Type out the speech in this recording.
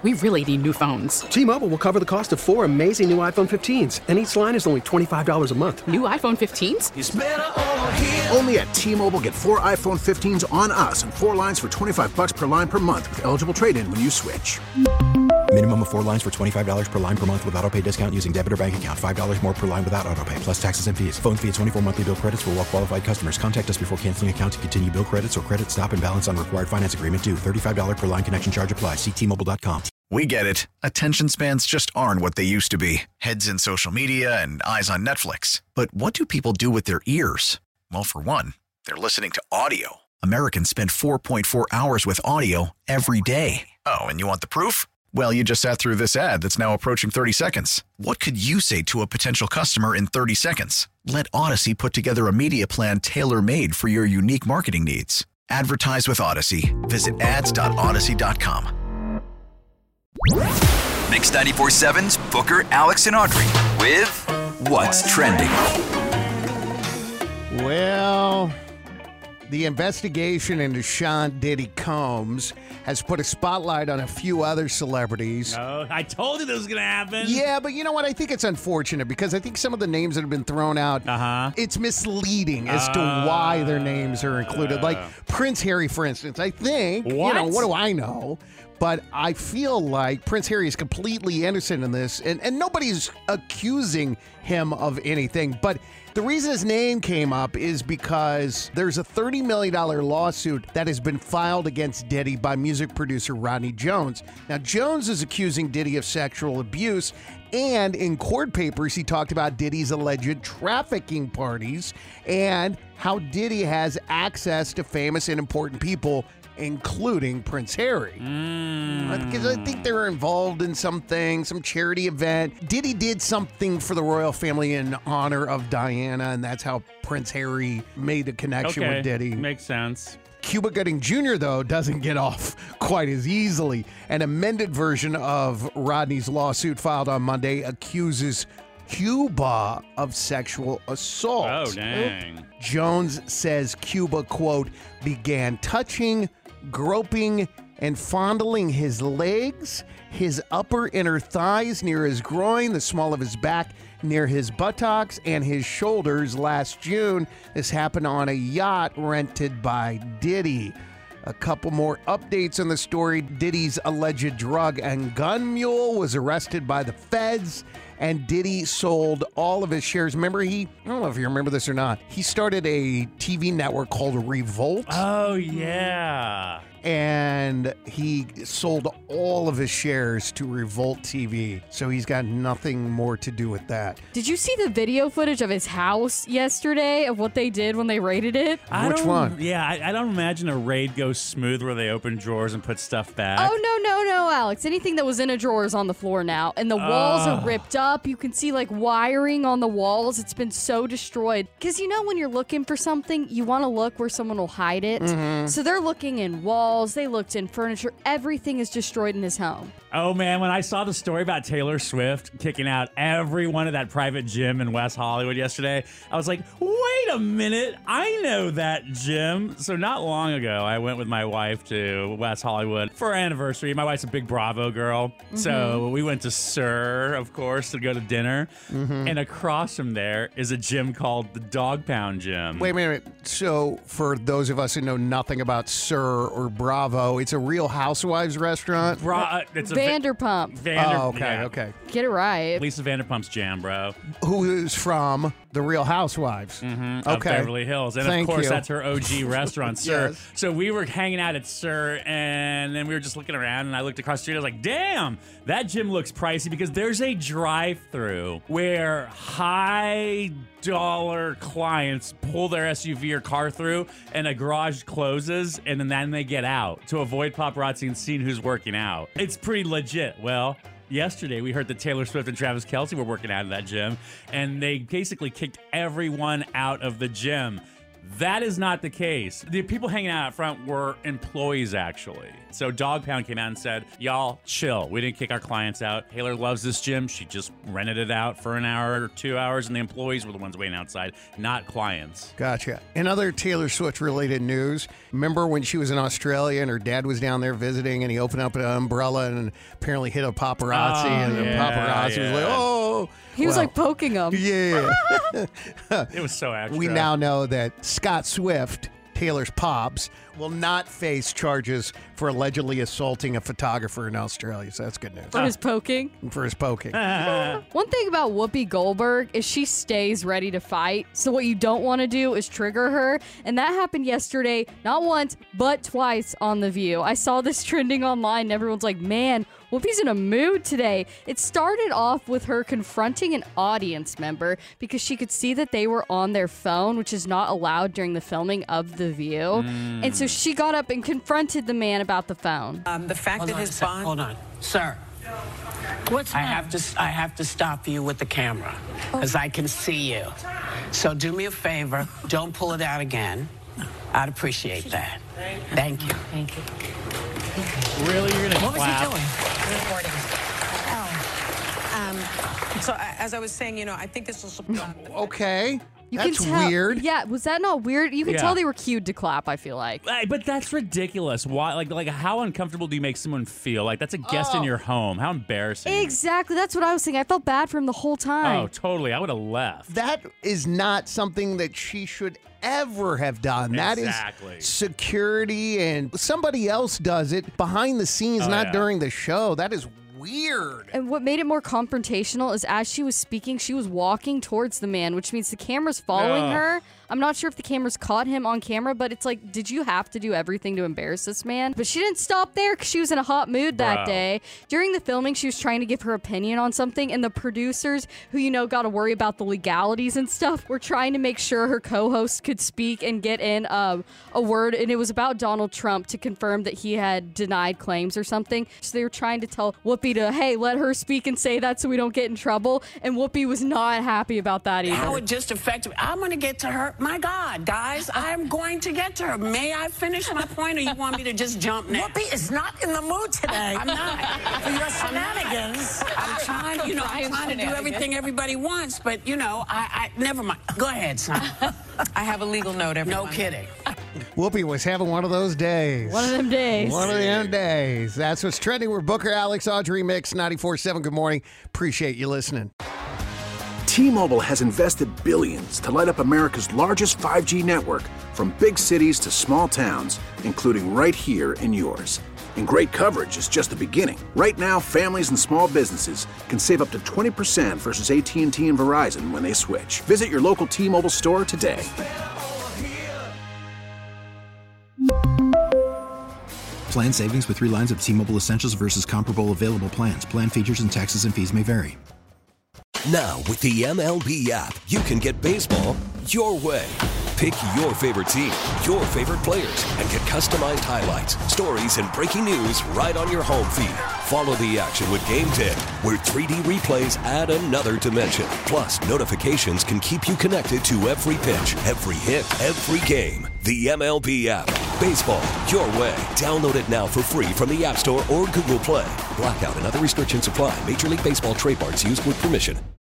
We really need new phones. T-Mobile will cover the cost of 4 amazing new iPhone 15s, and each line is only $25 a month. New iPhone 15s? It's better over here. Only at T-Mobile, get 4 iPhone 15s on us and 4 lines for $25 per line per month with eligible trade-in when you switch. Minimum of 4 lines for $25 per line per month with autopay discount using debit or bank account. $5 more per line without autopay, plus taxes and fees. Phone fee at 24 monthly bill credits for well-qualified customers. Contact us before canceling account to continue bill credits or credit stop and balance on required finance agreement due. $35 per line connection charge applies. See T-Mobile.com. We get it. Attention spans just aren't what they used to be. Heads in social media and eyes on Netflix. But what do people do with their ears? Well, for one, they're listening to audio. Americans spend 4.4 hours with audio every day. Oh, and you want the proof? Well, you just sat through this ad that's now approaching 30 seconds. What could you say to a potential customer in 30 seconds? Let Odyssey put together a media plan tailor-made for your unique marketing needs. Advertise with Odyssey. Visit ads.odyssey.com. Mix 94.7's Booker, Alex, and Audrey with What's Trending. Well, the investigation into Sean Diddy Combs has put a spotlight on a few other celebrities. Oh, I told you this was going to happen. Yeah, but you know what? I think it's unfortunate because I think some of the names that have been thrown out, it's misleading as to why their names are included. Like Prince Harry, for instance. I think, what do I know? But I feel like Prince Harry is completely innocent in this, and nobody's accusing him of anything. But the reason his name came up is because there's a $30 million lawsuit that has been filed against Diddy by music producer Rodney Jones. Now, Jones is accusing Diddy of sexual abuse, and in court papers, he talked about Diddy's alleged trafficking parties and how Diddy has access to famous and important people, including Prince Harry. Because I think they were involved in something, some charity event. Diddy did something for the royal family in honor of Diana, and that's how Prince Harry made a connection with Diddy. Makes sense. Cuba Gooding Jr., though, doesn't get off quite as easily. An amended version of Rodney's lawsuit filed on Monday accuses Cuba of sexual assault. Oh, dang. Jones says Cuba, quote, began touching, groping, and fondling his legs, his upper inner thighs near his groin, the small of his back near his buttocks, and his shoulders last June. This happened on a yacht rented by Diddy. A couple more updates on the story. Diddy's alleged drug and gun mule was arrested by the feds, and Diddy sold all of his shares. Remember, I don't know if you remember this or not, he started a TV network called Revolt. Oh, yeah. And he sold all of his shares to Revolt TV. So he's got nothing more to do with that. Did you see the video footage of his house yesterday of what they did when they raided it? Which one? Yeah, I don't imagine a raid goes smooth where they open drawers and put stuff back. Oh, no, Alex. Anything that was in a drawer is on the floor now. And the walls are ripped up. You can see like wiring on the walls. It's been so destroyed. Because you know when you're looking for something, you want to look where someone will hide it. Mm-hmm. So they're looking in walls. They looked in furniture. Everything is destroyed in his home. Oh, man, when I saw the story about Taylor Swift kicking out everyone at that private gym in West Hollywood yesterday, I was like, wait a minute, I know that gym. So not long ago, I went with my wife to West Hollywood for our anniversary. My wife's a big Bravo girl. Mm-hmm. So we went to Sir, of course, to go to dinner. Mm-hmm. And across from there is a gym called the Dog Pound Gym. Wait a minute. So for those of us who know nothing about Sir or Bravo, it's a Real Housewives restaurant? It's a Vanderpump. Okay. Get it right. Lisa Vanderpump's jam, bro. Who is from the Real Housewives. Mm-hmm. Of Beverly Hills. And of course, that's her OG restaurant, Sir. Yes. So we were hanging out at Sir, and then we were just looking around, and I looked across the street. I was like, damn, that gym looks pricey, because there's a drive-through where high-dollar clients pull their SUV or car through, and a garage closes, and then they get out to avoid paparazzi and seeing who's working out. It's pretty legit. Well, yesterday, we heard that Taylor Swift and Travis Kelce were working out of that gym, and they basically kicked everyone out of the gym. That is not the case. The people hanging out out front were employees, actually. So Dog Pound came out and said, y'all, chill. We didn't kick our clients out. Taylor loves this gym. She just rented it out for an hour or 2 hours, and the employees were the ones waiting outside, not clients. Gotcha. In other Taylor Swift-related news, remember when she was in Australia and her dad was down there visiting, and he opened up an umbrella and apparently hit a paparazzi, and the paparazzi was like, oh. He was like poking him. Yeah. It was so extra. We now know that Scott Swift, Taylor's pops, will not face charges for allegedly assaulting a photographer in Australia. So that's good news. For his poking? For his poking. One thing about Whoopi Goldberg is she stays ready to fight. So what you don't want to do is trigger her. And that happened yesterday, not once, but twice on The View. I saw this trending online and everyone's like, man, Whoopi's in a mood today. It started off with her confronting an audience member because she could see that they were on their phone, which is not allowed during the filming of The View. And so she got up and confronted the man about the phone. The fact that his bond... Hold on. Sir. What's I have to stop you with the camera because I can see you. So do me a favor. Don't pull it out again. I'd appreciate that. Thank you. Thank you. Really? You're going to clap? What was he doing? Recording. So as I was saying, I think this will... Okay. You That's can tell, weird. Yeah, was that not weird? You can Yeah. tell they were cued to clap, I feel like. But that's ridiculous. Why? Like, how uncomfortable do you make someone feel? Like, that's a guest in your home. How embarrassing. Exactly. That's what I was thinking. I felt bad for him the whole time. Oh, totally. I would have left. That is not something that she should ever have done. That Exactly. is security, and somebody else does it behind the scenes, not during the show. That is weird. And what made it more confrontational is as she was speaking, she was walking towards the man, which means the camera's following her. I'm not sure if the cameras caught him on camera, but it's like, did you have to do everything to embarrass this man? But she didn't stop there because she was in a hot mood that day. During the filming, she was trying to give her opinion on something, and the producers, who, got to worry about the legalities and stuff, were trying to make sure her co-host could speak and get in a word, and it was about Donald Trump to confirm that he had denied claims or something. So they were trying to tell Whoopi to, hey, let her speak and say that so we don't get in trouble, and Whoopi was not happy about that either. How it just affected me. I'm going to get to her. My God, guys, I'm going to get to her. May I finish my point, or you want me to just jump now? Whoopi is not in the mood today. I'm not. For your shenanigans. I'm trying, I'm trying to do everything everybody wants, but, I never mind. Go ahead, son. I have a legal note, everyone. No kidding. Whoopi was having one of those days. One of them days. One of them days. That's what's trending. We're Booker, Alex, Audrey, Mix, 94.7. Good morning. Appreciate you listening. T-Mobile has invested billions to light up America's largest 5G network, from big cities to small towns, including right here in yours. And great coverage is just the beginning. Right now, families and small businesses can save up to 20% versus AT&T and Verizon when they switch. Visit your local T-Mobile store today. Plan savings with 3 lines of T-Mobile Essentials versus comparable available plans. Plan features and taxes and fees may vary. Now, with the MLB app, you can get baseball your way. Pick your favorite team, your favorite players, and get customized highlights, stories, and breaking news right on your home feed. Follow the action with Game 10, where 3D replays add another dimension. Plus, notifications can keep you connected to every pitch, every hit, every game. The MLB app. Baseball your way. Download it now for free from the App Store or Google Play. Blackout and other restrictions apply. Major League Baseball trademarks used with permission.